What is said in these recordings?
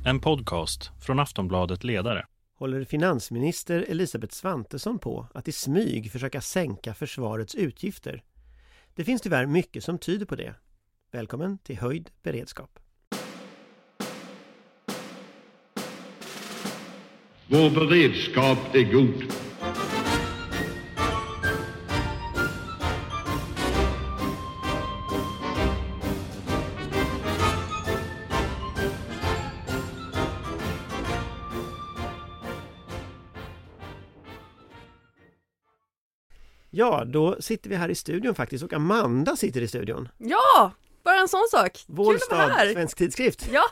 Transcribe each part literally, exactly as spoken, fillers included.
En podcast från Aftonbladet Ledare. Håller finansminister Elisabeth Svantesson på att i smyg försöka sänka försvarets utgifter? Det finns tyvärr mycket som tyder på det. Välkommen till Höjd beredskap. Vår beredskap är god. Ja, då sitter vi här i studion faktiskt och Amanda sitter i studion. Ja, bara en sån sak. Vålstad, Svensk Tidskrift. Ja.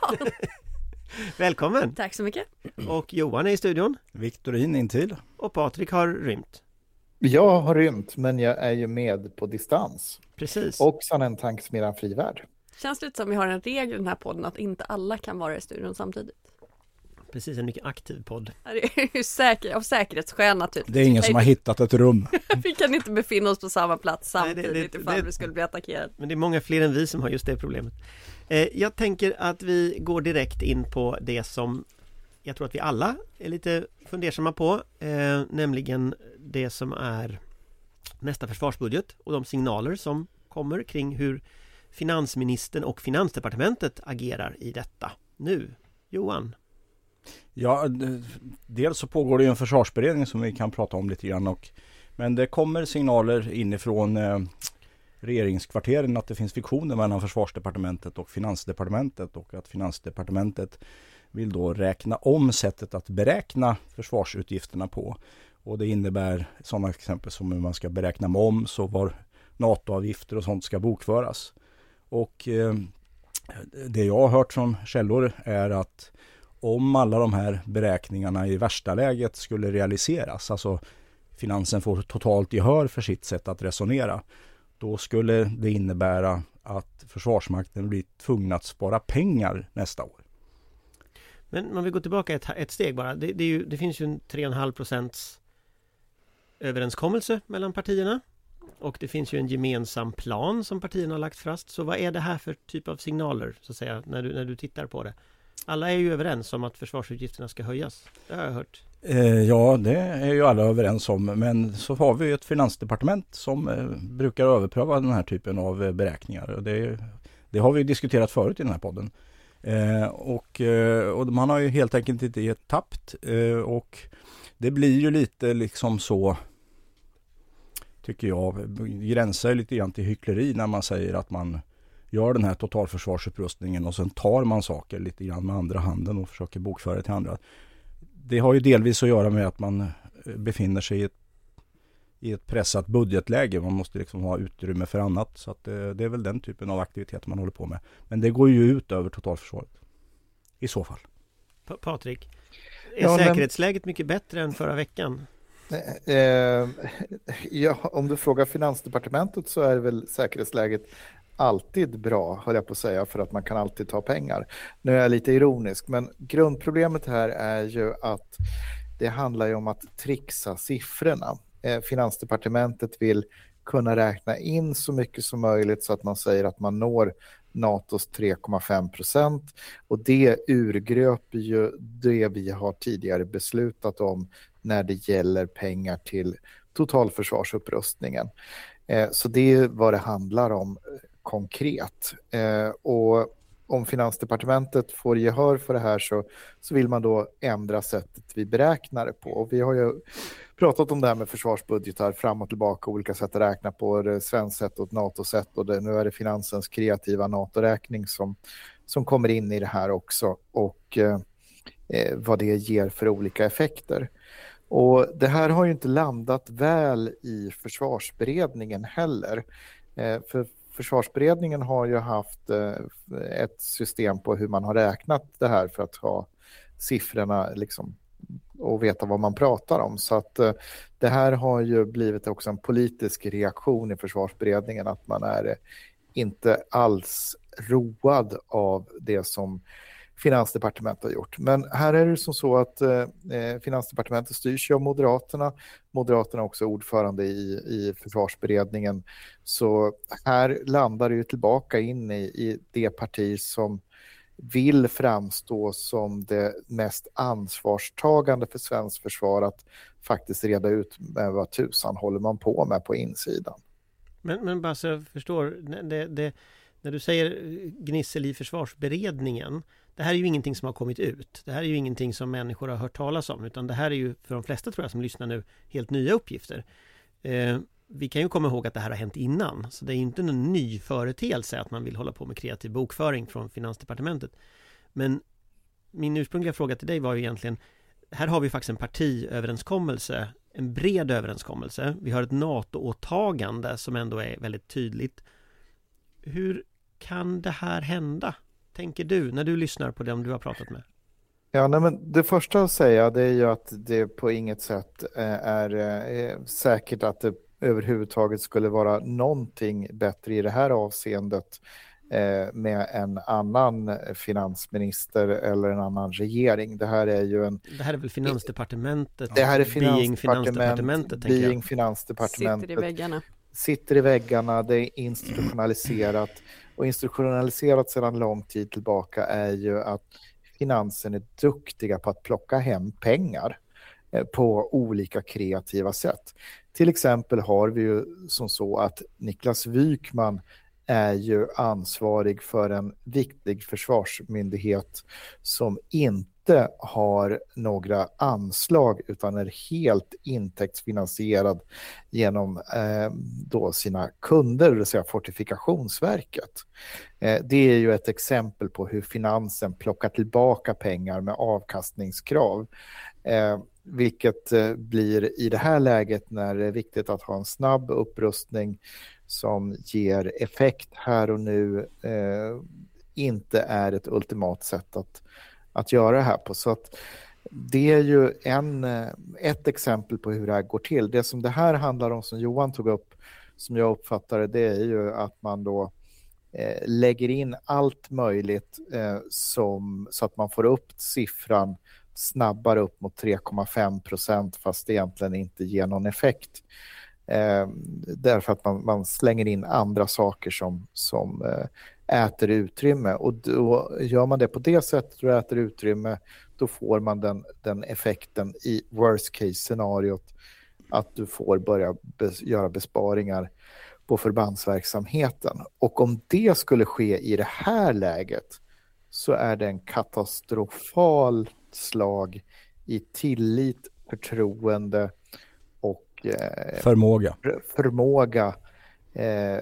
Välkommen. Tack så mycket. Och Johan är i studion. Viktorin intill. Och Patrik har rymt. Jag har rymt, men jag är ju med på distans. Precis. Och sen en tankesmedjan Frivärd. Känns lite som vi har en regel i den här podden att inte alla kan vara i studion samtidigt. Precis, en mycket aktiv podd. Det är ju säker, av säkerhetsskäl naturligtvis. Det är ingen som har hittat ett rum. Vi kan inte befinna oss på samma plats samtidigt. Nej, det, det, ifall det, vi skulle bli attackerade. Men det är många fler än vi som har just det problemet. Eh, jag tänker att vi går direkt in på det som jag tror att vi alla är lite fundersamma på. Eh, nämligen det som är nästa försvarsbudget och de signaler som kommer kring hur finansministern och Finansdepartementet agerar i detta. Nu, Johan. Ja, dels så pågår det ju en försvarsberedning som vi kan prata om lite grann. Och, men det kommer signaler inifrån eh, regeringskvarteren att det finns fiktioner mellan försvarsdepartementet och finansdepartementet. Och att finansdepartementet vill då räkna om sättet att beräkna försvarsutgifterna på. Och det innebär sådana exempel som hur man ska beräkna moms och var NATO-avgifter och sånt ska bokföras. Och eh, det jag har hört från källor är att om alla de här beräkningarna i värsta läget skulle realiseras, alltså finansen får totalt gehör för sitt sätt att resonera, då skulle det innebära att Försvarsmakten blir tvungen att spara pengar nästa år. Men om vi går tillbaka ett, ett steg bara, det, det, är ju, det finns ju en tre komma fem procents överenskommelse mellan partierna och det finns ju en gemensam plan som partierna har lagt fast. Så vad är det här för typ av signaler så att säga när du, när du tittar på det? Alla är ju överens om att försvarsutgifterna ska höjas. Det har jag hört. Eh, ja, det är ju alla överens om. Men så har vi ju ett finansdepartement som eh, brukar överpröva den här typen av eh, beräkningar. Och det, det har vi diskuterat förut i den här podden. Eh, och, eh, och man har ju helt enkelt inte gett tappt. Eh, och det blir ju lite liksom så, tycker jag, gränsar lite grann till hyckleri när man säger att man gör den här totalförsvarsupprustningen och sen tar man saker lite grann med andra handen och försöker bokföra det till andra. Det har ju delvis att göra med att man befinner sig i ett, i ett pressat budgetläge. Man måste liksom ha utrymme för annat. Så att det, det är väl den typen av aktivitet man håller på med. Men det går ju ut över totalförsvaret. I så fall. Pa- Patrik, är ja, säkerhetsläget men... mycket bättre än förra veckan? Eh, ja, om du frågar Finansdepartementet så är väl säkerhetsläget alltid bra, höll jag på att säga, för att man kan alltid ta pengar. Nu är jag lite ironisk, men grundproblemet här är ju att det handlar ju om att trixa siffrorna. Eh, Finansdepartementet vill kunna räkna in så mycket som möjligt så att man säger att man når NATOs tre komma fem procent och det urgröper ju det vi har tidigare beslutat om när det gäller pengar till totalförsvarsupprustningen. Eh, så det är vad det handlar om konkret. Eh, och om Finansdepartementet får gehör för det här så, så vill man då ändra sättet vi beräknar det på. Och vi har ju pratat om det här med försvarsbudgetar fram och tillbaka, olika sätt att räkna på, det svenskt sätt och ett NATO-sätt, och det, nu är det finansens kreativa NATO-räkning som, som kommer in i det här också, och eh, vad det ger för olika effekter. Och det här har ju inte landat väl i försvarsberedningen heller. Eh, för försvarsberedningen har ju haft eh, ett system på hur man har räknat det här för att ha siffrorna liksom och veta vad man pratar om. Så att eh, det här har ju blivit också en politisk reaktion i försvarsberedningen, att man är eh, inte alls road av det som Finansdepartementet har gjort. Men här är det som så att eh, Finansdepartementet styrs ju av Moderaterna. Moderaterna är också ordförande i, i försvarsberedningen. Så här landar det ju tillbaka in i, i det parti som vill framstå som det mest ansvarstagande för svenskt försvar att faktiskt reda ut med vad tusan håller man på med på insidan. Men, men bara så jag förstår, det, det, när du säger gnissel i försvarsberedningen, det här är ju ingenting som har kommit ut. Det här är ju ingenting som människor har hört talas om, utan det här är ju för de flesta tror jag som lyssnar nu helt nya uppgifter. Eh, vi kan ju komma ihåg att det här har hänt innan, så det är inte någon ny företeelse att man vill hålla på med kreativ bokföring från Finansdepartementet. Men min ursprungliga fråga till dig var ju egentligen, här har vi faktiskt en partiöverenskommelse, en bred överenskommelse. Vi har ett NATO-åtagande som ändå är väldigt tydligt. Hur kan det här hända, tänker du, när du lyssnar på dem du har pratat med? Ja, nej, men det första att säga det är ju att det på inget sätt är, är säkert att det överhuvudtaget skulle vara någonting bättre i det här avseendet eh, med en annan finansminister eller en annan regering. Det här är ju en... Det här är väl Finansdepartementet? Det här är Finansdepartementet, Finansdepartementet, being Finansdepartementet. Sitter i väggarna. Sitter i väggarna, det är institutionaliserat. Och institutionaliserat sedan lång tid tillbaka är ju att finansen är duktiga på att plocka hem pengar på olika kreativa sätt. Till exempel har vi ju som så att Niklas Wykman är ju ansvarig för en viktig försvarsmyndighet som inte har några anslag utan är helt intäktsfinansierad genom eh, då sina kunder, det vill säga Fortifikationsverket. Eh, det är ju ett exempel på hur finansen plockar tillbaka pengar med avkastningskrav. Eh, vilket eh, blir i det här läget när det är viktigt att ha en snabb upprustning som ger effekt här och nu eh, inte är ett ultimat sätt att, att göra det här på. Så att det är ju en, ett exempel på hur det här går till. Det som det här handlar om som Johan tog upp, som jag uppfattar det, det är ju att man då eh, lägger in allt möjligt eh, som, så att man får upp siffran snabbare upp mot tre komma fem procent fast det egentligen inte ger någon effekt. Eh, därför att man, man slänger in andra saker som, som eh, äter utrymme, och då gör man det på det sättet och äter utrymme, då får man den, den effekten i worst case scenariot att du får börja bes, göra besparingar på förbandsverksamheten. Och om det skulle ske i det här läget så är det en katastrofal slag i tillit, förtroende och eh, förmåga, förmåga eh,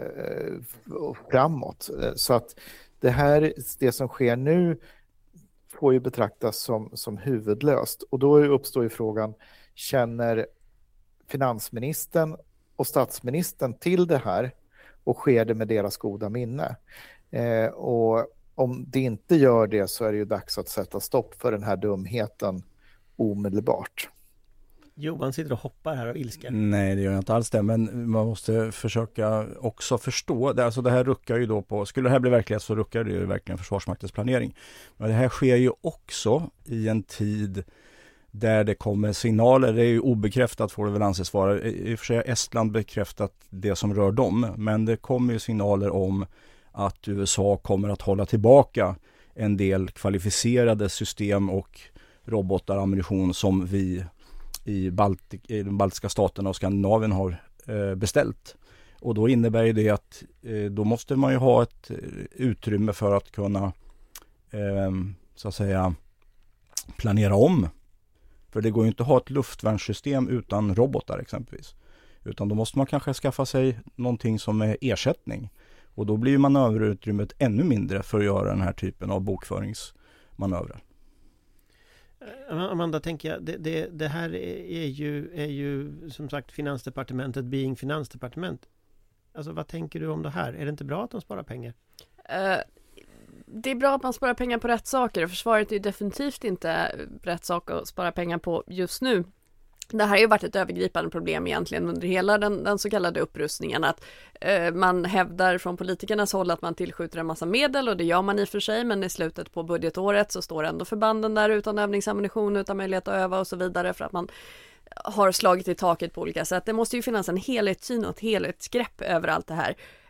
framåt. Så att det här, det som sker nu får ju betraktas som, som huvudlöst. Och då uppstår ju frågan, känner finansministern och statsministern till det här och sker det med deras goda minne? Eh, och om det inte gör det så är det ju dags att sätta stopp för den här dumheten omedelbart. Johan sitter och hoppar här av ilska. Nej, det gör jag inte alls det, men man måste försöka också förstå. Det, alltså det här ruckar ju då på, skulle det här bli verklighet så ruckar det ju verkligen Försvarsmaktens planering. Men det här sker ju också i en tid där det kommer signaler, det är ju obekräftat får det väl anses vara. I och för sig har Estland bekräftat det som rör dem, men det kommer ju signaler om att U S A kommer att hålla tillbaka en del kvalificerade system och robotar och ammunition som vi i, Baltik, i de baltiska staterna och Skandinavien har eh, beställt. Och då innebär ju det att eh, då måste man ju ha ett utrymme för att kunna eh, så att säga planera om. För det går ju inte att ha ett luftvärnssystem utan robotar exempelvis. Utan då måste man kanske skaffa sig någonting som är ersättning. Och då blir ju manöverutrymmet ännu mindre för att göra den här typen av bokföringsmanövrar. Amanda, tänker jag, det, det, det här är ju, är ju som sagt Finansdepartementet being Finansdepartement. Alltså vad tänker du om det här? Är det inte bra att de sparar pengar? Uh, det är bra att man sparar pengar på rätt saker, och försvaret är ju definitivt inte rätt sak att spara pengar på just nu. Det här har ju varit ett övergripande problem egentligen under hela den, den så kallade upprustningen, att eh, man hävdar från politikernas håll att man tillskjuter en massa medel, och det gör man i och för sig, men i slutet på budgetåret så står ändå förbanden där utan övningsammunition, utan möjlighet att öva och så vidare, för att man har slagit i taket på olika sätt. Det måste ju finnas en helhetssyn och ett helhetsgrepp över allt det här.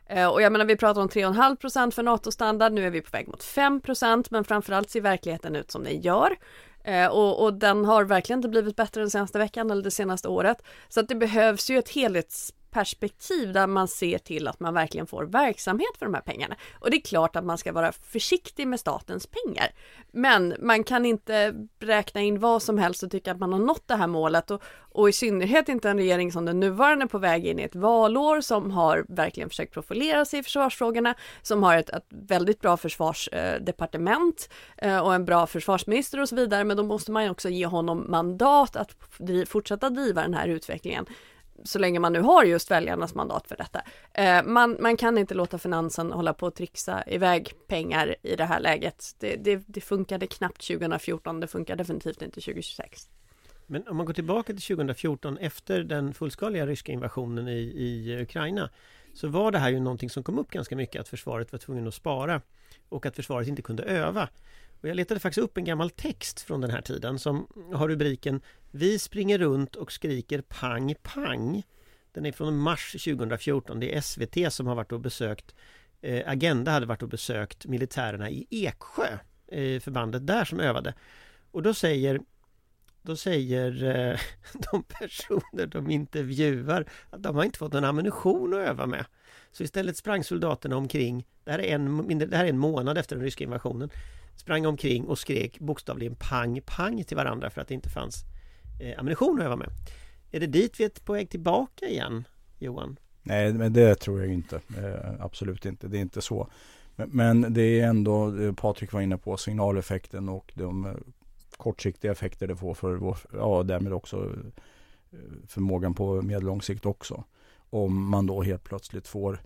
Och jag menar, vi pratar om tre komma fem procent för NATO-standard, nu är vi på väg mot fem procent, men framförallt ser verkligheten ut som den gör. Och, och den har verkligen inte blivit bättre den senaste veckan eller det senaste året. Så att det behövs ju ett helhetsperspektiv där man ser till att man verkligen får verksamhet för de här pengarna. Och det är klart att man ska vara försiktig med statens pengar. Men man kan inte räkna in vad som helst och tycka att man har nått det här målet. Och, och i synnerhet inte en regering som den nuvarande på väg in i ett valår, som har verkligen försökt profilera sig i försvarsfrågorna, som har ett, ett väldigt bra försvarsdepartement eh, och en bra försvarsminister och så vidare. Men då måste man ju också ge honom mandat att driv, fortsätta driva den här utvecklingen. Så länge man nu har just väljarnas mandat för detta. Eh, man, man kan inte låta finansen hålla på att trixa iväg pengar i det här läget. Det, det, det funkade knappt tjugo fjorton, det funkar definitivt inte tjugo tjugosex. Men om man går tillbaka till tjugo fjorton efter den fullskaliga ryska invasionen i, i Ukraina, så var det här ju någonting som kom upp ganska mycket, att försvaret var tvungen att spara och att försvaret inte kunde öva. Och jag letade faktiskt upp en gammal text från den här tiden som har rubriken "Vi springer runt och skriker pang pang". Den är från mars tjugo fjorton. Det är S V T som har varit och besökt, eh, Agenda hade varit och besökt militärerna i Eksjö, eh, förbandet där som övade. Och då säger, då säger eh, de personer de intervjuar att de har inte fått någon ammunition att öva med. Så istället sprang soldaterna omkring, det här är en, det här är en månad efter den ryska invasionen, sprang omkring och skrek bokstavligen pang pang till varandra för att det inte fanns eh, ammunition att öva med. Är det dit vi är på väg tillbaka igen, Johan? Nej, men det tror jag inte. Eh, absolut inte. Det är inte så. Men, men det är ändå, Patrik var inne på, signaleffekten och de eh, kortsiktiga effekter det får för vår, ja, därmed också eh, förmågan på medellång sikt också. Om man då helt plötsligt får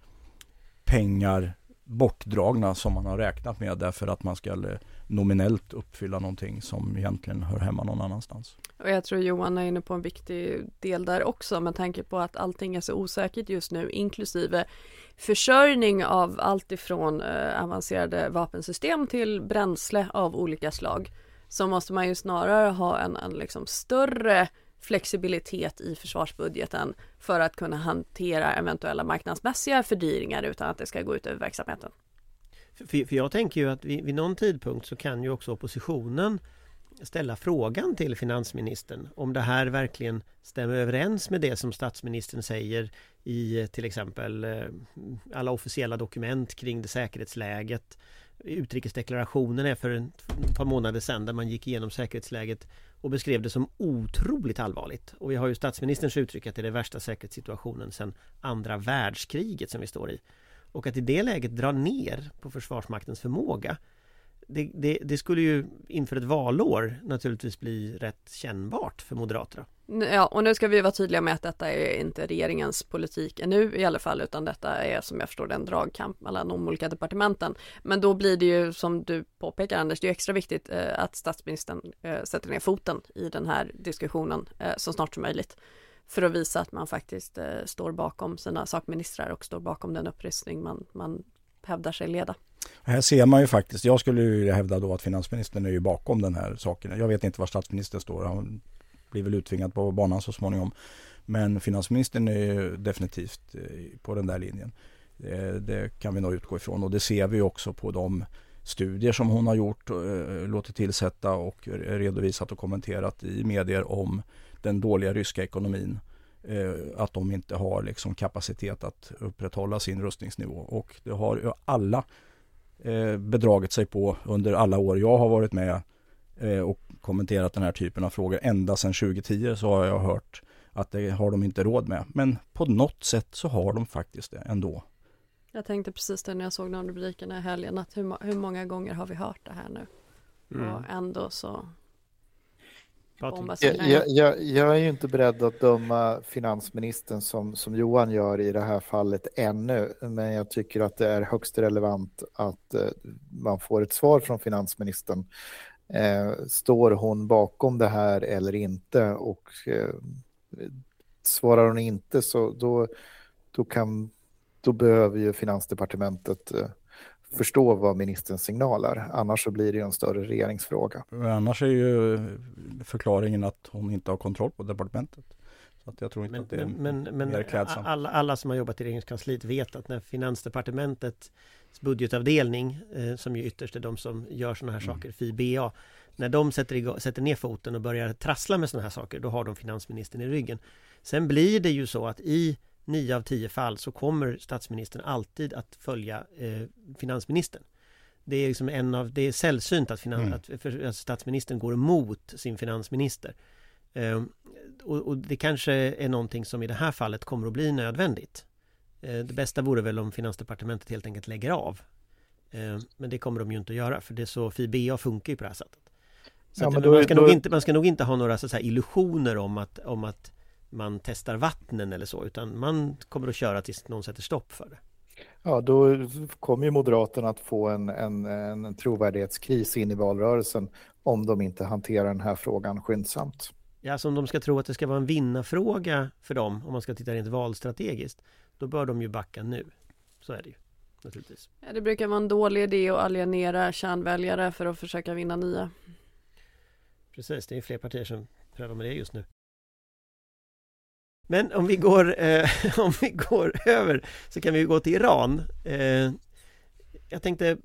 pengar bortdragna som man har räknat med därför att man ska nominellt uppfylla någonting som egentligen hör hemma någon annanstans. Och jag tror Johan är inne på en viktig del där också, med tanke på att allting är så osäkert just nu, inklusive försörjning av allt ifrån eh, avancerade vapensystem till bränsle av olika slag. Så måste man ju snarare ha en, en liksom större flexibilitet i försvarsbudgeten för att kunna hantera eventuella marknadsmässiga fördyringar utan att det ska gå ut över verksamheten. För, för jag tänker ju att vid, vid någon tidpunkt så kan ju också oppositionen ställa frågan till finansministern om det här verkligen stämmer överens med det som statsministern säger i till exempel alla officiella dokument kring det säkerhetsläget. Utrikesdeklarationen är för ett par månader sedan där man gick igenom säkerhetsläget och beskrev det som otroligt allvarligt. Och vi har ju statsministerns uttryck att det är den värsta säkerhetssituationen sedan andra världskriget som vi står i. Och att i det läget dra ner på Försvarsmaktens förmåga, det, det, det skulle ju inför ett valår naturligtvis bli rätt kännbart för Moderaterna. Ja, och nu ska vi vara tydliga med att detta är inte regeringens politik ännu i alla fall, utan detta är, som jag förstår det, en dragkamp mellan de olika departementen. Men då blir det ju, som du påpekar Anders, det är extra viktigt eh, att statsministern eh, sätter ner foten i den här diskussionen eh, så snart som möjligt, för att visa att man faktiskt eh, står bakom sina sakministrar och står bakom den upprustning man, man hävdar sig leda. Här ser man ju faktiskt, jag skulle ju hävda då att finansministern är ju bakom den här saken. Jag vet inte var statsministern står, han blir väl utvingad på banan så småningom. Men finansministern är ju definitivt på den där linjen. Det, det kan vi nog utgå ifrån, och det ser vi också på de studier som hon har gjort, låtit tillsätta och redovisat och kommenterat i medier om den dåliga ryska ekonomin. Att de inte har liksom kapacitet att upprätthålla sin rustningsnivå, och det har ju alla bedragit sig på under alla år jag har varit med och kommenterat den här typen av frågor. Ända sedan tjugo tio så har jag hört att det har de inte råd med, men på något sätt så har de faktiskt det ändå. Jag tänkte precis det när jag såg de rubrikerna i helgen, att hur, hur många gånger har vi hört det här nu? Mm. Och ändå så Jag, jag, jag, jag är ju inte beredd att döma finansministern som, som Johan gör i det här fallet ännu, men jag tycker att det är högst relevant att eh, man får ett svar från finansministern. Eh, står hon bakom det här eller inte? Och eh, svarar hon inte, så då, då, kan, då behöver ju Finansdepartementet eh, förstå vad ministerns signaler. Annars så blir det ju en större regeringsfråga. Men annars är ju förklaringen att hon inte har kontroll på departementet. Så att jag tror inte Men, att det är men, men, mer men klädsamt. alla, alla som har jobbat i regeringskansliet vet att när Finansdepartementets budgetavdelning, eh, som ju ytterst är de som gör sådana här Mm. saker, F I B A, när de sätter, igång, sätter ner foten och börjar trassla med sådana här saker, då har de finansministern i ryggen. Sen blir det ju så att i nio av tio fall så kommer statsministern alltid att följa eh, finansministern. Det är liksom en av, det är sällsynt att, finan, Mm. att, för, att statsministern går emot sin finansminister. Eh, och, och det kanske är någonting som i det här fallet kommer att bli nödvändigt. Eh, det bästa vore väl om Finansdepartementet helt enkelt lägger av. Eh, men det kommer de ju inte att göra, för det är så F I B A funkar ju på det här sättet. Så Ja, att, men men då- man, ska då- nog inte, man ska nog inte ha några så att säga, illusioner om att, om att man testar vattnen eller så, utan man kommer att köra tills någon sätter stopp för det. Ja, då kommer ju Moderaterna att få en, en, en trovärdighetskris in i valrörelsen om de inte hanterar den här frågan skyndsamt. Ja, så om de ska tro att det ska vara en vinnarfråga för dem, om man ska titta rent valstrategiskt, då bör de ju backa nu. Så är det ju, naturligtvis. Ja, det brukar vara en dålig idé att alienera kärnväljare för att försöka vinna nya. Precis, det är fler partier som prövar med det just nu. Men om vi går, eh, om vi går över så kan vi gå till Iran. Eh, jag tänkte, eh,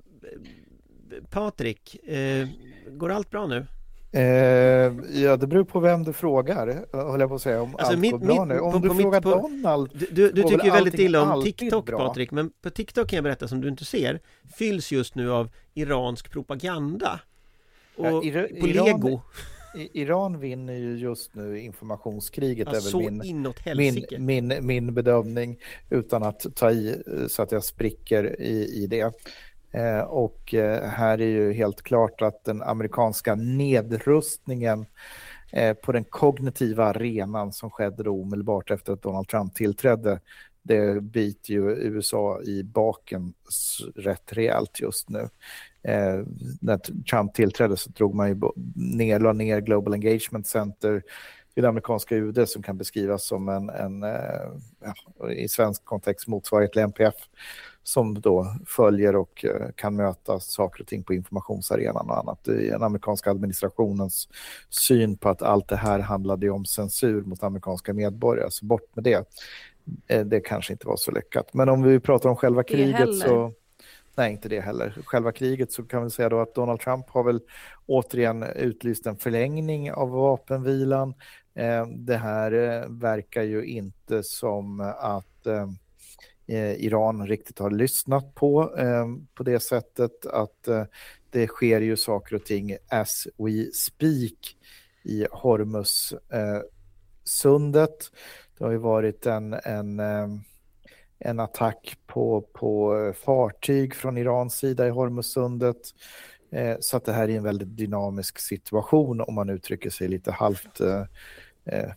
Patrik, eh, går allt bra nu? Eh, ja, det beror på vem du frågar, håller jag på att säga, om Alltså, allt mitt- går bra mitt- nu. Om på- du på mitt- frågar på- Donald, Du, du, du går tycker väl ju väldigt allting illa om alltid TikTok, bra? Patrik, men på TikTok kan jag berätta, som du inte ser, fylls just nu av iransk propaganda. Och Ja, Ira- på Iran- Lego. I- Iran vinner ju just nu informationskriget, Ja, är så väl min, inåt min, helsike. min, min bedömning, utan att ta i så att jag spricker i, i det. Eh, och eh, här är ju helt klart att den amerikanska nedrustningen eh, på den kognitiva arenan som skedde då omedelbart efter att Donald Trump tillträdde, det biter ju U S A i baken s- rätt rejält just nu. Eh, när Trump tillträdde så drog man ju bo- ner, la ner Global Engagement Center i det amerikanska U D som kan beskrivas som en, en eh, ja, i svensk kontext motsvarighet till N P F, som då följer och eh, kan möta saker och ting på informationsarenan och annat. I den amerikanska administrationens syn på att allt det här handlade ju om censur mot amerikanska medborgare, så bort med det. Eh, det kanske inte var så lyckat. Men om vi pratar om själva Det kriget heller. så... Nej, inte det heller. Själva kriget, så kan vi säga då att Donald Trump har väl återigen utlyst en förlängning av vapenvilan. Eh, det här eh, verkar ju inte som att eh, Iran riktigt har lyssnat på eh, på det sättet att eh, det sker ju saker och ting as we speak i Hormuz eh, sundet. Det har ju varit en, en eh, en attack på, på fartyg från Irans sida i Hormuzsundet. Eh, så att det här är en väldigt dynamisk situation, om man uttrycker sig lite halvt eh, eh,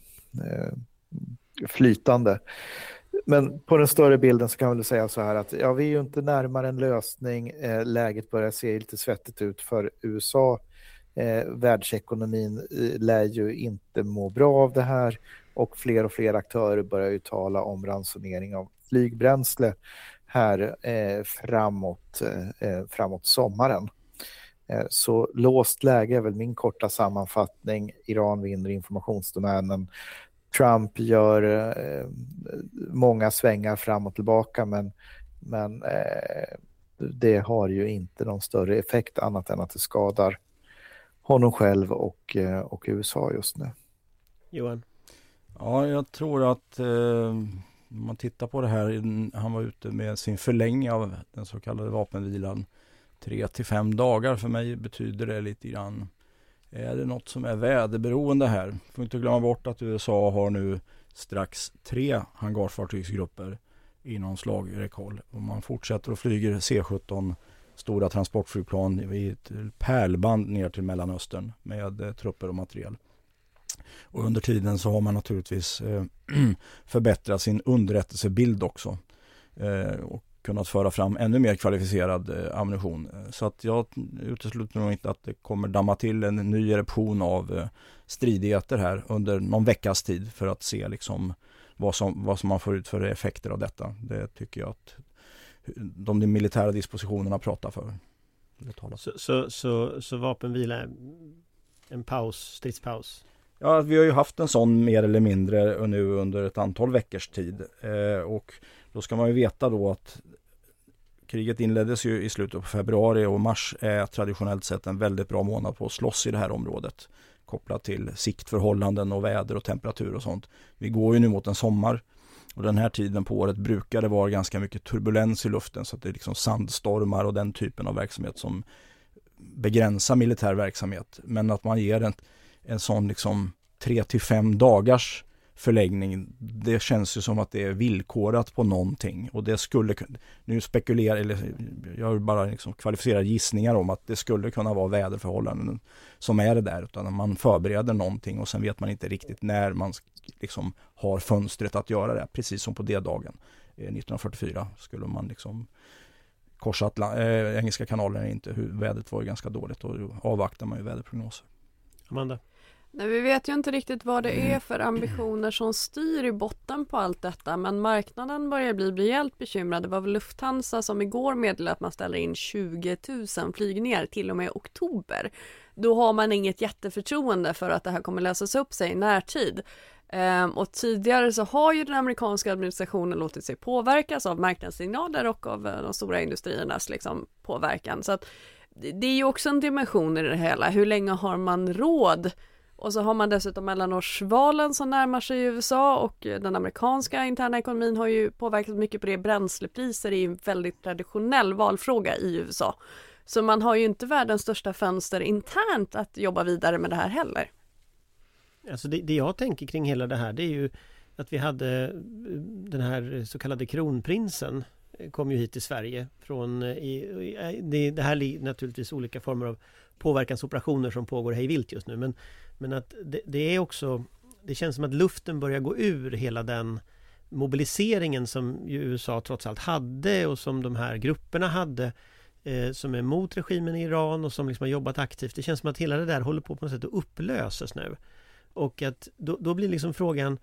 flytande. Men på den större bilden så kan man väl säga så här att ja, vi är ju inte närmare en lösning. Eh, läget börjar se lite svettigt ut för U S A. Eh, världsekonomin eh, lär ju inte må bra av det här, och fler och fler aktörer börjar ju tala om ransonering av flygbränsle här eh, framåt, eh, framåt sommaren. Eh, så låst läge är väl min korta sammanfattning. Iran vinner informationsdomänen. Trump gör eh, många svängar fram och tillbaka, men, men eh, det har ju inte någon större effekt annat än att det skadar honom själv och, eh, och U S A just nu. Johan? Ja, jag tror att eh, om man tittar på det här, han var ute med sin förlängning av den så kallade vapenvilan tre till fem dagar. För mig betyder det lite grann, är det något som är väderberoende här? Får inte glömma bort att U S A har nu strax tre hangarfartygsgrupper inom slagräckhåll. Och man fortsätter och flyger C sjutton, stora transportflygplan i ett pärlband ner till Mellanöstern med eh, trupper och materiel. Och under tiden så har man naturligtvis eh, förbättrat sin underrättelsebild också. Eh, och kunnat föra fram ännu mer kvalificerad eh, ammunition. Så att jag utesluter nog inte att det kommer damma till en ny eruption av eh, stridigheter här under någon veckas tid för att se liksom vad som, vad som man får ut för effekter av detta. Det tycker jag att de, de militära dispositionerna pratar för. Så, så, så, så vapenvila, en paus, stridspaus? Ja, vi har ju haft en sån mer eller mindre nu under ett antal veckors tid. Eh, och då ska man ju veta då att kriget inleddes ju i slutet på februari och mars är traditionellt sett en väldigt bra månad på att slåss i det här området. Kopplat till siktförhållanden och väder och temperatur och sånt. Vi går ju nu mot en sommar och den här tiden på året brukar det vara ganska mycket turbulens i luften så att det är liksom sandstormar och den typen av verksamhet som begränsar militär verksamhet. Men att man ger en, en sån liksom tre till fem dagars förläggning, det känns ju som att det är villkorat på någonting och det skulle, nu spekulerar eller jag har bara liksom kvalificerade gissningar om att det skulle kunna vara väderförhållanden som är det där, utan man förbereder någonting och sen vet man inte riktigt när man liksom har fönstret att göra det, precis som på D-dagen nittonhundrafyrtiofyra skulle man liksom korsa Atlant- äh, Engelska kanalen inte, hur vädret var ganska dåligt och då avvaktar man ju väderprognoser. Amanda? Nej, vi vet ju inte riktigt vad det är för ambitioner som styr i botten på allt detta, men marknaden börjar bli rejält bekymrad. Det var väl Lufthansa som igår meddelade att man ställer in tjugo tusen flygningar till och med oktober. Då har man inget jätteförtroende för att det här kommer lösas upp sig i närtid. Ehm, och tidigare så har ju den amerikanska administrationen låtit sig påverkas av marknadssignaler och av de stora industriernas liksom, påverkan. Så att det är ju också en dimension i det hela. Hur länge har man råd? Och så har man dessutom mellanårsvalen som närmar sig i U S A och den amerikanska interna ekonomin har ju påverkat mycket på det. Bränslepriser är ju en väldigt traditionell valfråga i U S A. Så man har ju inte världens största fönster internt att jobba vidare med det här heller. Alltså det, det jag tänker kring hela det här, det är ju att vi hade den här så kallade kronprinsen kom ju hit till Sverige från, i, det, det här är naturligtvis olika former av påverkansoperationer som pågår hej vilt just nu, men, men att det, det är också, det känns som att luften börjar gå ur hela den mobiliseringen som ju U S A trots allt hade och som de här grupperna hade eh, som är mot regimen i Iran och som liksom har jobbat aktivt. Det känns som att hela det där håller på på något sätt att upplösas nu. Och att då, då blir liksom frågan,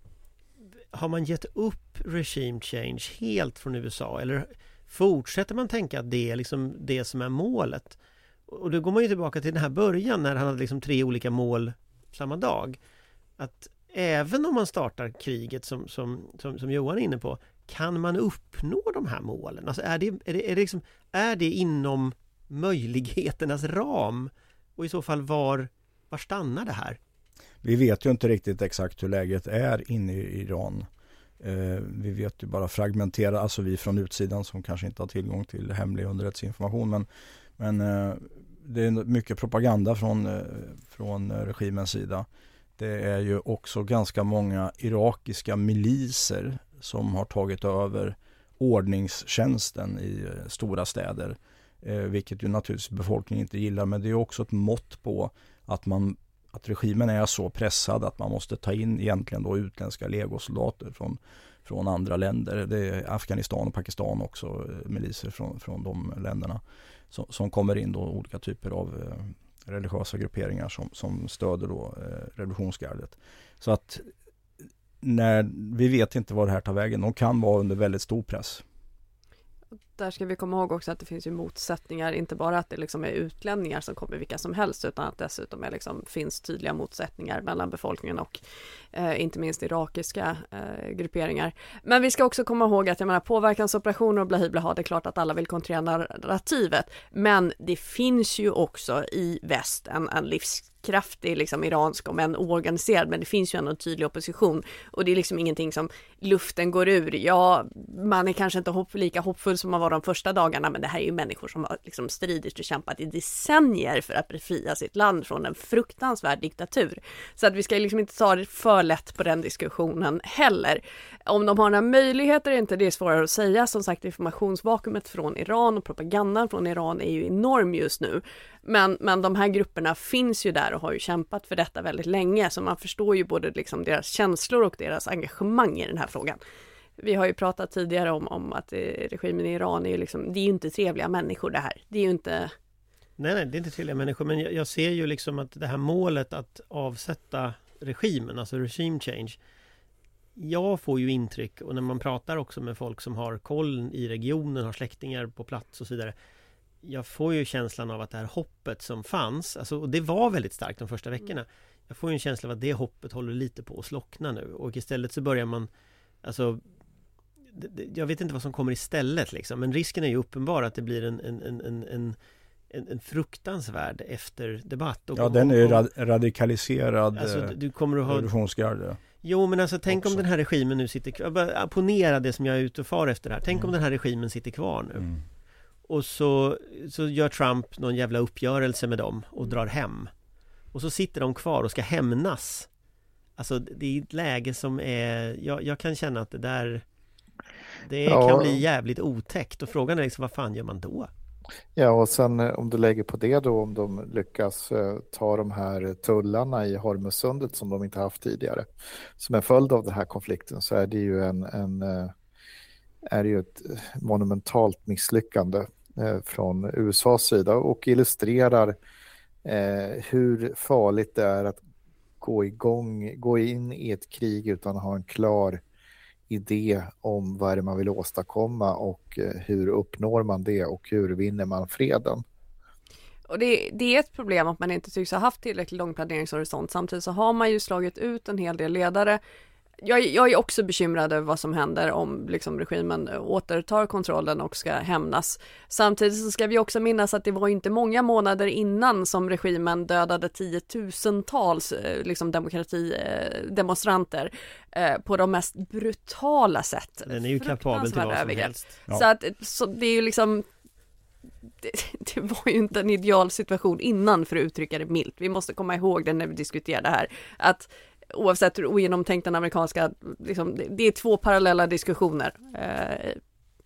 har man gett upp regime change helt från U S A eller fortsätter man tänka att det är liksom det som är målet? Och då går man ju tillbaka till den här början när han hade liksom tre olika mål samma dag. Att även om man startar kriget som, som, som, som Johan är inne på, kan man uppnå de här målen? Alltså är det, är det, är det, liksom, är det inom möjligheternas ram? Och i så fall var, var stannar det här? Vi vet ju inte riktigt exakt hur läget är inne i Iran. Eh, vi vet ju bara fragmenterat, alltså vi från utsidan som kanske inte har tillgång till hemlig underrättelseinformation, men, men eh, det är mycket propaganda från, eh, från regimens sida. Det är ju också ganska många irakiska miliser som har tagit över ordningstjänsten i eh, stora städer, eh, vilket ju naturligtvis befolkningen inte gillar, men det är också ett mått på att man att regimen är så pressad att man måste ta in egentligen då utländska legosoldater från, från andra länder. Det är Afghanistan och Pakistan också, miliser från, från de länderna som, som kommer in då, olika typer av eh, religiösa grupperingar som, som stöder då eh, revolutionsgardet. Så att när vi vet inte vad det här tar vägen, de kan vara under väldigt stor press. Där ska vi komma ihåg också att det finns ju motsättningar, inte bara att det liksom är utlänningar som kommer vilka som helst, utan att dessutom är liksom, finns tydliga motsättningar mellan befolkningen och eh, inte minst irakiska eh, grupperingar. Men vi ska också komma ihåg att jag menar, påverkansoperationer och blahi blaha, det är klart att alla vill kontrera narrativet, men det finns ju också i väst en, en livskraftig liksom iransk, om en oorganiserad, men det finns ju ändå en tydlig opposition och det är liksom ingenting som luften går ur. Ja, man är kanske inte hopp, lika hoppfull som man var de första dagarna, men det här är ju människor som har liksom stridit och kämpat i decennier för att befria sitt land från en fruktansvärd diktatur. Så att vi ska liksom inte ta det för lätt på den diskussionen heller. Om de har några möjligheter är inte det svårare att säga. Som sagt, informationsvakuumet från Iran och propagandan från Iran är ju enorm just nu. Men, men de här grupperna finns ju där och har ju kämpat för detta väldigt länge, så man förstår ju både liksom deras känslor och deras engagemang i den här frågan. Vi har ju pratat tidigare om, om att regimen i Iran är ju liksom, det är ju inte trevliga människor det här. Det är ju inte... Nej, nej, det är inte trevliga människor, men jag, jag ser ju liksom att det här målet att avsätta regimen, alltså regime change, jag får ju intryck, och när man pratar också med folk som har koll i regionen, har släktingar på plats och så vidare, jag får ju känslan av att det här hoppet som fanns, alltså, och det var väldigt starkt de första veckorna, jag får ju en känsla av att det hoppet håller lite på att slockna nu. Och istället så börjar man, alltså, det, det, jag vet inte vad som kommer istället liksom. Men risken är ju uppenbar att det blir en, en, en, en, en En, en fruktansvärd efterdebatt. Och, ja, den är ju och, rad, radikaliserad alltså, du kommer att ha... revolutionsgarde. Jo, men alltså tänk också. om den här regimen nu sitter kvar. Bara ponera det som jag är ute och far efter här. Tänk mm. om den här regimen sitter kvar nu. Mm. Och så, så gör Trump någon jävla uppgörelse med dem och drar hem. Och så sitter de kvar och ska hämnas. Alltså det är ett läge som är... Jag, jag kan känna att det där... Det ja. kan bli jävligt otäckt. Och frågan är liksom, vad fan gör man då? Ja, och sen om du lägger på det då, om de lyckas eh, ta de här tullarna i Hormuzsundet som de inte haft tidigare. Som en följd av den här konflikten så är det ju en, en eh, är det ju ett monumentalt misslyckande eh, från U S A:s sida och illustrerar eh, hur farligt det är att gå igång, gå in i ett krig utan att ha en klar idé om vad det man vill åstadkomma och hur uppnår man det och hur vinner man freden. Och det, det är ett problem att man inte tycks ha haft tillräckligt lång planeringshorisont. Samtidigt så har man ju slagit ut en hel del ledare. Jag, jag är också bekymrad över vad som händer om liksom, regimen återtar kontrollen och ska hämnas. Samtidigt så ska vi också minnas att det var inte många månader innan som regimen dödade tiotusentals liksom, demokratidemonstranter eh, på de mest brutala sätt. Den är ju kapabel till vad som helst. Ja. Så, att, så det är ju liksom... Det, det var ju inte en ideal situation innan, för att uttrycka det milt. Vi måste komma ihåg det när vi diskuterar det här. Att oavsett hur ogenomtänkt den amerikanska, liksom, det, det är två parallella diskussioner. Eh.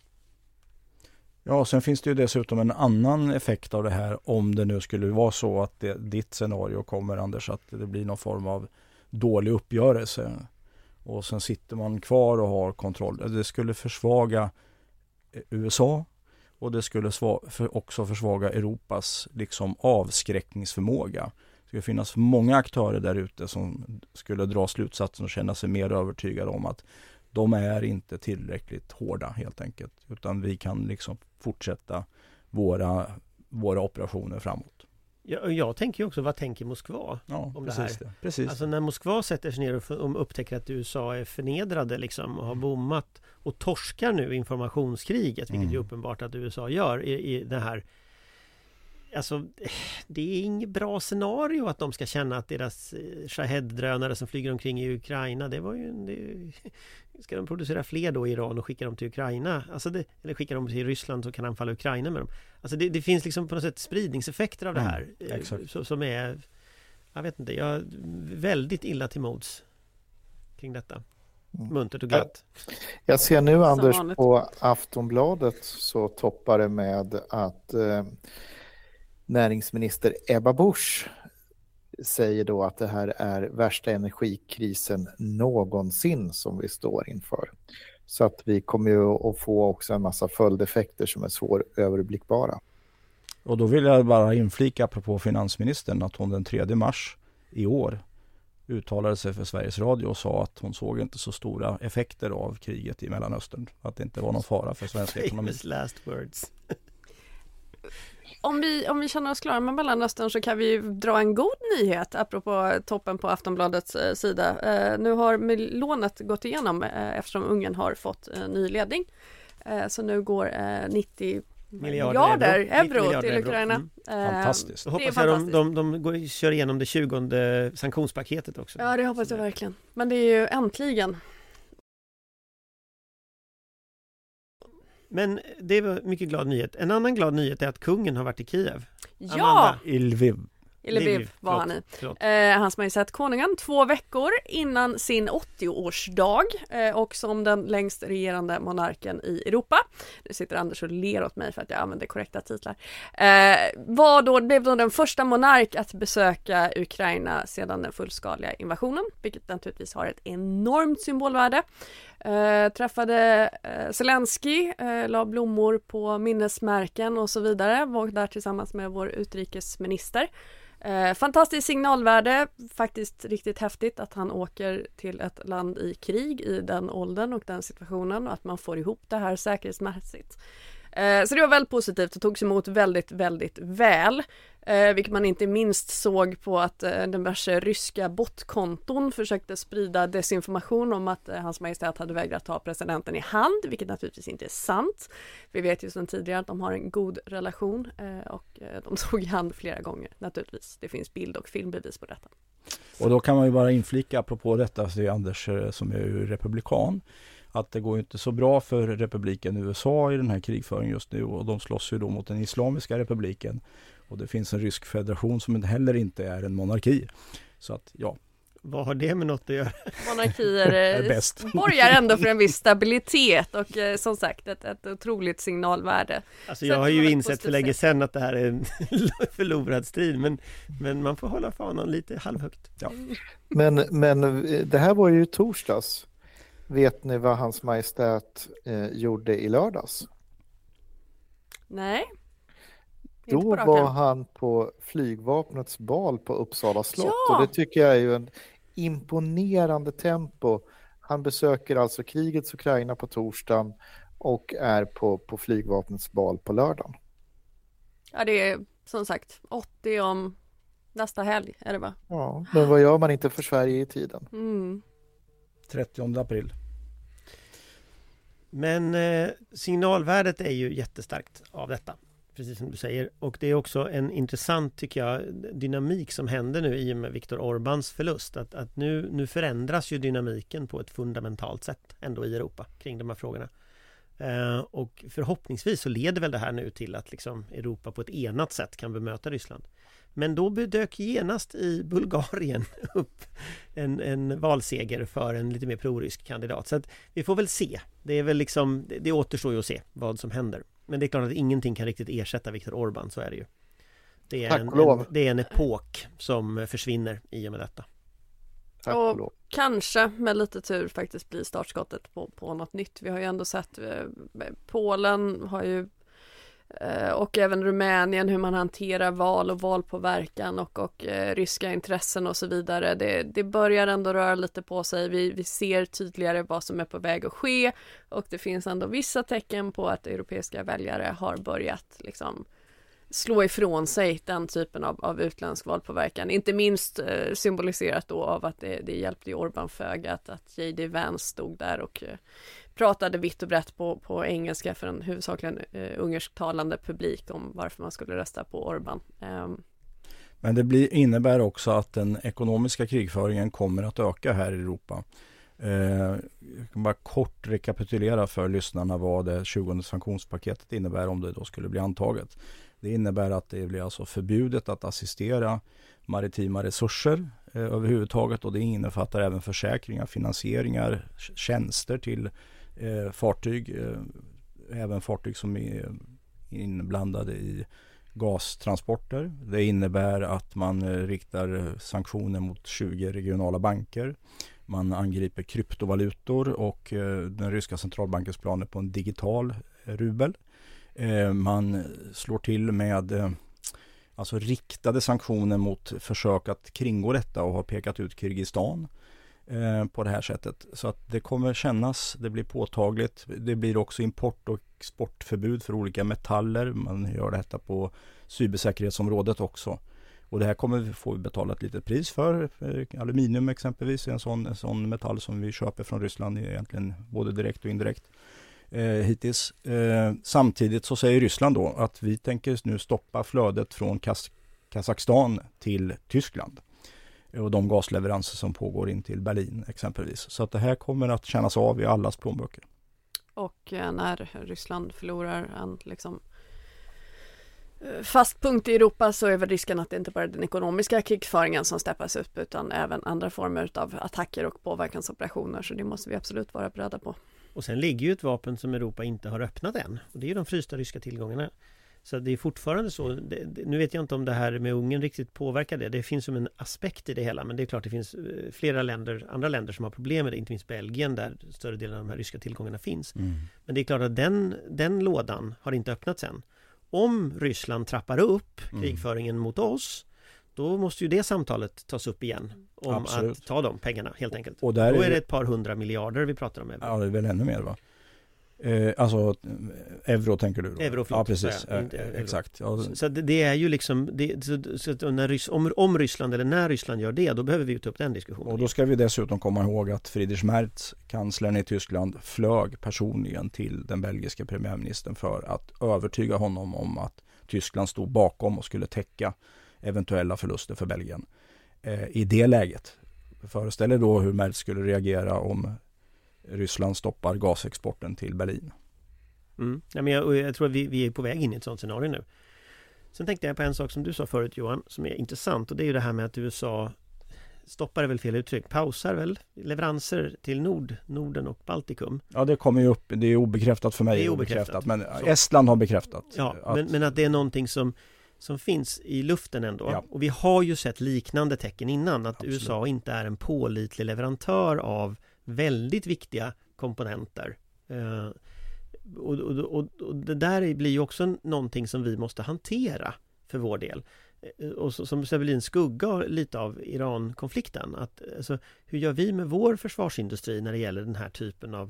Ja, sen finns det ju dessutom en annan effekt av det här, om det nu skulle vara så att det, ditt scenario kommer, Anders, att det blir någon form av dålig uppgörelse. Och sen sitter man kvar och har kontroll. Det skulle försvaga U S A och det skulle sva- för också försvaga Europas liksom, avskräckningsförmåga. Det skulle finnas många aktörer där ute som skulle dra slutsatsen och känna sig mer övertygade om att de är inte tillräckligt hårda helt enkelt. Utan vi kan liksom fortsätta våra, våra operationer framåt. Ja, jag tänker ju också, vad tänker Moskva ja, om precis det här? Det. Precis alltså när Moskva sätter sig ner och, och upptäcker att U S A är förnedrade liksom, och har bommat och torskar nu informationskriget, vilket mm. är uppenbart att U S A gör i, i det här. Alltså, det är inget bra scenario att de ska känna att deras Shahed-drönare som flyger omkring i Ukraina, det var ju det, ska de producera fler då i Iran och skicka dem till Ukraina, alltså det, eller skicka dem till Ryssland så kan anfalla Ukraina med dem. Alltså det, det finns liksom på något sätt spridningseffekter av det här mm, så, som är, jag vet inte, jag är väldigt illa till mods kring detta. Muntert och glatt. Jag ser nu, Anders, på Aftonbladet så toppar det med att eh, näringsminister Ebba Busch säger då att det här är värsta energikrisen någonsin som vi står inför. Så att vi kommer ju att få också en massa följdeffekter som är svåröverblickbara. Och då vill jag bara inflika apropå finansministern att hon den tredje mars i år uttalade sig för Sveriges Radio och sa att hon såg inte så stora effekter av kriget i Mellanöstern. Att det inte var någon fara för svensk ekonomi. Last words. Om vi, om vi känner oss klara med Mellanöstern så kan vi dra en god nyhet apropå toppen på Aftonbladets eh, sida. Eh, nu har lånet gått igenom eh, eftersom Ungern har fått eh, ny ledning. Eh, så nu går eh, nittio miljarder, miljarder euro, euro miljarder till Ukraina. Mm. Eh, fantastiskt. Jag hoppas jag de, de, de går, kör igenom det tjugonde sanktionspaketet också. Ja, det hoppas jag verkligen. Men det är ju äntligen. Men det var mycket glad nyhet. En annan glad nyhet är att kungen har varit i Kiev. Ja! Amanda. I Lviv. I Lviv var han i. Eh, hans majestät konungen två veckor innan sin åttio-årsdag eh, och som den längst regerande monarken i Europa. Nu sitter Anders och ler åt mig för att jag använder korrekta titlar. Eh, var då, blev då den första monark att besöka Ukraina sedan den fullskaliga invasionen, vilket naturligtvis har ett enormt symbolvärde. Eh, träffade eh, Zelensky, eh, la blommor på minnesmärken och så vidare, var där tillsammans med vår utrikesminister. Eh, fantastiskt signalvärde, faktiskt riktigt häftigt att han åker till ett land i krig i den åldern och den situationen och att man får ihop det här säkerhetsmässigt. Eh, så det var väldigt positivt och togs emot väldigt, väldigt väl. Eh, vilket man inte minst såg på att eh, den värsta ryska botkonton försökte sprida desinformation om att eh, hans majestät hade vägrat ta presidenten i hand, vilket naturligtvis inte är sant. Vi vet ju sedan tidigare att de har en god relation eh, och eh, de tog i hand flera gånger, naturligtvis. Det finns bild- och filmbevis på detta. Och då kan man ju bara inflika apropå detta, så är Anders som är ju republikan, att det går inte så bra för republiken U S A i den här krigföringen just nu, och de slåss ju då mot den islamiska republiken, och det finns en rysk federation som heller inte är en monarki. Så att ja. Vad har det med något att göra? Monarkier är bäst. Borgar ändå för en viss stabilitet och eh, som sagt ett, ett otroligt signalvärde. Alltså jag har ju insett för länge sedan att det här är en förlorad strid, men, men man får hålla fanan lite halvhögt. Ja. Men, men det här var ju torsdags. Vet ni vad hans majestät eh, gjorde i lördags? Nej. Då var han på flygvapnets bal på Uppsala slott. Ja. Och det tycker jag är ju en imponerande tempo. Han besöker alltså krigets Ukraina på torsdagen och är på, på flygvapnets bal på lördagen. Ja, det är som sagt åttio om nästa helg, är det va? Ja, men vad gör man inte för Sverige i tiden? Mm. trettionde april. Men eh, signalvärdet är ju jättestarkt av detta, precis som du säger. Och det är också en intressant, tycker jag, dynamik som händer nu i och med Viktor Orbáns förlust. Att, att nu, nu förändras ju dynamiken på ett fundamentalt sätt ändå i Europa kring de här frågorna. Eh, och förhoppningsvis så leder väl det här nu till att liksom Europa på ett enat sätt kan bemöta Ryssland. Men då dök genast i Bulgarien upp en, en valseger för en lite mer prorysk kandidat. Så att vi får väl se. Det är väl liksom, det, det återstår ju att se vad som händer. Men det är klart att ingenting kan riktigt ersätta Viktor Orbán, så är det ju. Det är, en, en, det är en epok som försvinner i och med detta. Tack och och lov. Kanske med lite tur faktiskt blir startskottet på, på något nytt. Vi har ju ändå sett eh, Polen har ju eh, och även Rumänien, hur man hanterar val och valpåverkan och, och eh, ryska intressen och så vidare. Det, det börjar ändå röra lite på sig. Vi, vi ser tydligare vad som är på väg att ske, och det finns ändå vissa tecken på att europeiska väljare har börjat liksom slå ifrån sig den typen av, av utländsk valpåverkan. Inte minst eh, symboliserat då av att det, det hjälpte Orbán föga att, att J D Vance stod där och eh, pratade vitt och brett på, på engelska för en huvudsakligen eh, ungersktalande publik om varför man skulle rösta på Orbán. Um, Men det blir, innebär också att den ekonomiska krigföringen kommer att öka här i Europa. Eh, jag kan bara kort rekapitulera för lyssnarna vad det tjugonde sanktionspaketet innebär om det då skulle bli antaget. Det innebär att det blir alltså förbjudet att assistera maritima resurser eh, överhuvudtaget, och det innefattar även försäkringar, finansieringar, tjänster till eh, fartyg, eh, även fartyg som är inblandade i gastransporter. Det innebär att man eh, riktar sanktioner mot tjugo regionala banker. Man angriper kryptovalutor och eh, den ryska centralbankens planer på en digital eh, rubel. Eh, man slår till med eh, alltså riktade sanktioner mot försök att kringgå detta och har pekat ut Kirgistan eh, på det här sättet. Så att det kommer kännas, det blir påtagligt. Det blir också import- och exportförbud för olika metaller. Man gör detta på cybersäkerhetsområdet också. Och det här kommer vi få betala ett litet pris för. Aluminium exempelvis är en sån, en sån metall som vi köper från Ryssland egentligen både direkt och indirekt eh, hittills. Eh, samtidigt så säger Ryssland då att vi tänker nu stoppa flödet från Kaz- Kazakstan till Tyskland. Och de gasleveranser som pågår in till Berlin exempelvis. Så att det här kommer att kännas av i allas plånböcker. och eh, när Ryssland förlorar en liksom fast punkt i Europa, så är väl risken att det inte bara är den ekonomiska krigföringen som steppas upp, utan även andra former av attacker och påverkansoperationer, så det måste vi absolut vara beredda på. Och sen ligger ju ett vapen som Europa inte har öppnat än, och det är ju de frysta ryska tillgångarna. Så det är fortfarande så, det, det, nu vet jag inte om det här med Ungern riktigt påverkar det. Det finns som en aspekt i det hela, men det är klart det finns flera länder, andra länder som har problem med det, inte minst Belgien där större delen av de här ryska tillgångarna finns. Mm. Men det är klart att den, den lådan har inte öppnats än. Om Ryssland trappar upp krigföringen mm. mot oss, då måste ju det samtalet tas upp igen om Absolut. Att ta de pengarna helt enkelt. Och där då är det ett par hundra miljarder vi pratar om. Ja, det är väl ännu mer va? Eh, alltså euro tänker du då? Euro, ja, precis. Ja, inte, eh, exakt. Ja. Så, så det, det är ju liksom, det, så, så att när Rys, om, om Ryssland eller när Ryssland gör det, då behöver vi ju ta upp den diskussionen. Och då ska vi dessutom komma ihåg att Friedrich Merz, kanslern i Tyskland, flög personligen till den belgiska premiärministern för att övertyga honom om att Tyskland stod bakom och skulle täcka eventuella förluster för Belgien. Eh, I det läget, föreställ er då hur Merz skulle reagera om Ryssland stoppar gasexporten till Berlin. Mm. Ja, men jag, jag tror att vi, vi är på väg in i ett sådant scenario nu. Sen tänkte jag på en sak som du sa förut, Johan, som är intressant, och det är ju det här med att U S A stoppar, är väl fel uttryck, pausar väl leveranser till Nord, Norden och Baltikum. Ja, det kommer ju upp, det är obekräftat för mig. Det är obekräftat. Men Så. Estland har bekräftat. Ja, att... Men, men att det är någonting som, som finns i luften ändå. Ja. Och vi har ju sett liknande tecken innan, att Absolut. U S A inte är en pålitlig leverantör av väldigt viktiga komponenter. Eh, och, och, och, och det där blir ju också någonting som vi måste hantera för vår del. Eh, och så, som Sebelin skugga lite av Iran-konflikten. Att, alltså, hur gör vi med vår försvarsindustri när det gäller den här typen av,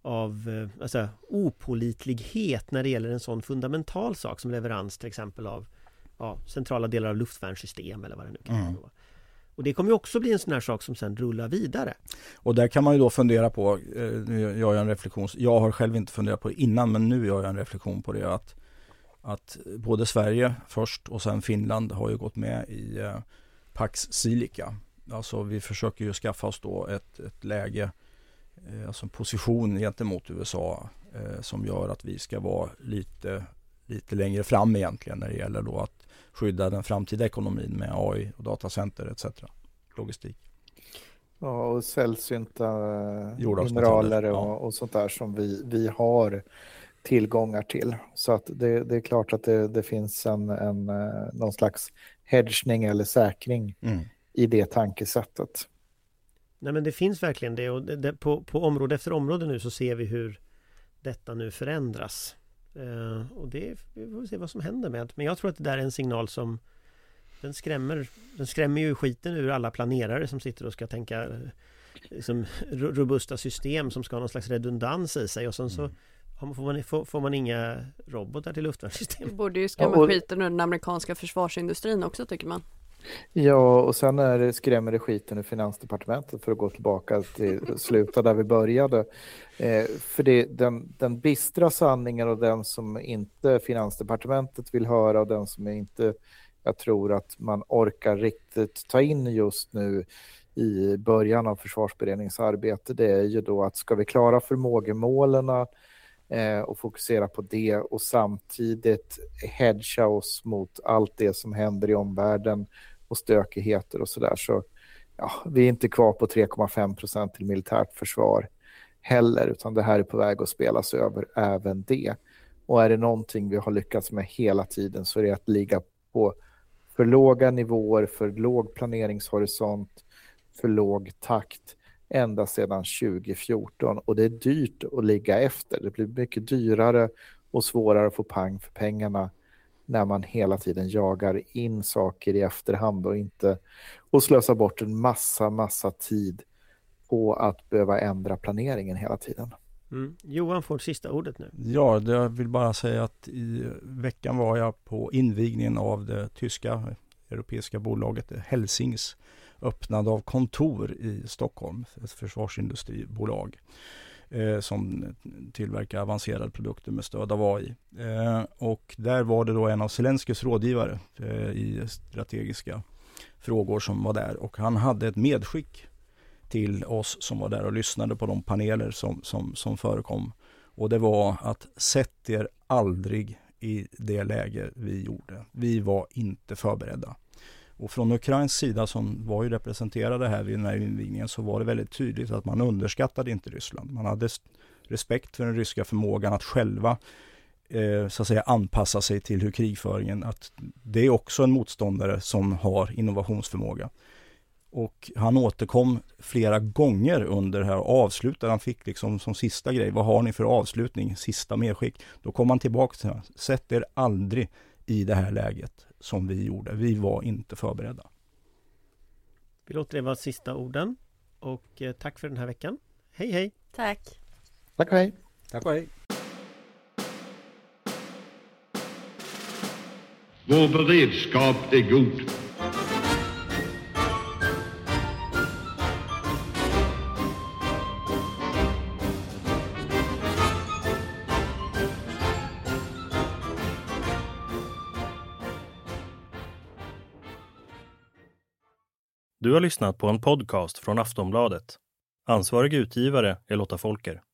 av eh, alltså, opålitlighet när det gäller en sån fundamental sak som leverans till exempel av ja, centrala delar av luftvärnssystem eller vad det nu kan Mm. vara. Och det kommer ju också bli en sån här sak som sen rullar vidare. Och där kan man ju då fundera på, eh, jag gör en reflektion, jag har själv inte funderat på det innan, men nu gör jag en reflektion på det, att, att både Sverige först och sen Finland har ju gått med i eh, Pax Silica. Alltså vi försöker ju skaffa oss då ett, ett läge, eh, alltså en position gentemot U S A eh, som gör att vi ska vara lite, lite längre fram egentligen när det gäller då att skydda den framtida ekonomin med A I och datacenter et cetera. Logistik. Ja, och sällsynta Jordartsmetaller, mineraler och, ja. och sånt där som vi, vi har tillgångar till. Så att det, det är klart att det, det finns en, en, någon slags hedgning eller säkring Mm. i det tankesättet. Nej, men det finns verkligen det, och det, det, på, på område efter område nu så ser vi hur detta nu förändras. Uh, och det, vi får se vad som händer med. Men jag tror att det där är en signal som den skrämmer, den skrämmer ju skiten ur alla planerare som sitter och ska tänka uh, liksom, robusta system som ska ha någon slags redundans i sig, och sen så mm. får, man, får, får man inga robotar till luftvärnssystem. Det borde ju skrämma ja, och... skiten ur den amerikanska försvarsindustrin också, tycker man. Ja, och sen är det skrämmer det skiten ur Finansdepartementet, för att gå tillbaka till sluta där vi började. Eh, för det, den, den bistra sanningen, och den som inte Finansdepartementet vill höra, och den som inte jag tror att man orkar riktigt ta in just nu i början av försvarsberedningsarbete, det är ju då att ska vi klara förmågemålen eh, och fokusera på det och samtidigt hedga oss mot allt det som händer i omvärlden och stökigheter och sådär, så ja, vi är inte kvar på tre komma fem procent till militärt försvar heller, utan det här är på väg att spelas över även det. Och är det någonting vi har lyckats med hela tiden, så är det att ligga på för låga nivåer, för låg planeringshorisont, för låg takt ända sedan tjugo fjorton, och det är dyrt att ligga efter. Det blir mycket dyrare och svårare att få pang för pengarna när man hela tiden jagar in saker i efterhand och inte och slösar bort en massa, massa tid på att behöva ändra planeringen hela tiden. Mm. Johan får sista ordet nu. Ja, det, jag vill bara säga att i veckan var jag på invigningen av det tyska europeiska bolaget Helsings öppnande av kontor i Stockholm, ett försvarsindustribolag eh, som tillverkar avancerade produkter med stöd av A I. Eh, och där var det då en av Zelenskys rådgivare eh, i strategiska frågor som var där, och han hade ett medskick till oss som var där och lyssnade på de paneler som, som, som förekom. Och det var att sätt er aldrig i det läge vi gjorde. Vi var inte förberedda. Och från Ukrains sida, som var ju representerade här vid den här invigningen, så var det väldigt tydligt att man underskattade inte Ryssland. Man hade respekt för den ryska förmågan att själva eh, så att säga anpassa sig till hur krigföringen, att det är också en motståndare som har innovationsförmåga. Och han återkom flera gånger under det här och avslutade. Han fick liksom som sista grej, vad har ni för avslutning? Sista medskick. Då kom han tillbaka till det. Sätt er aldrig i det här läget som vi gjorde. Vi var inte förberedda. Vi låter det vara sista orden. Och eh, tack för den här veckan. Hej hej! Tack! Tack och hej! Tack och hej! Vår beredskap är god. Du har lyssnat på en podcast från Aftonbladet. Ansvarig utgivare är Lotta Folker.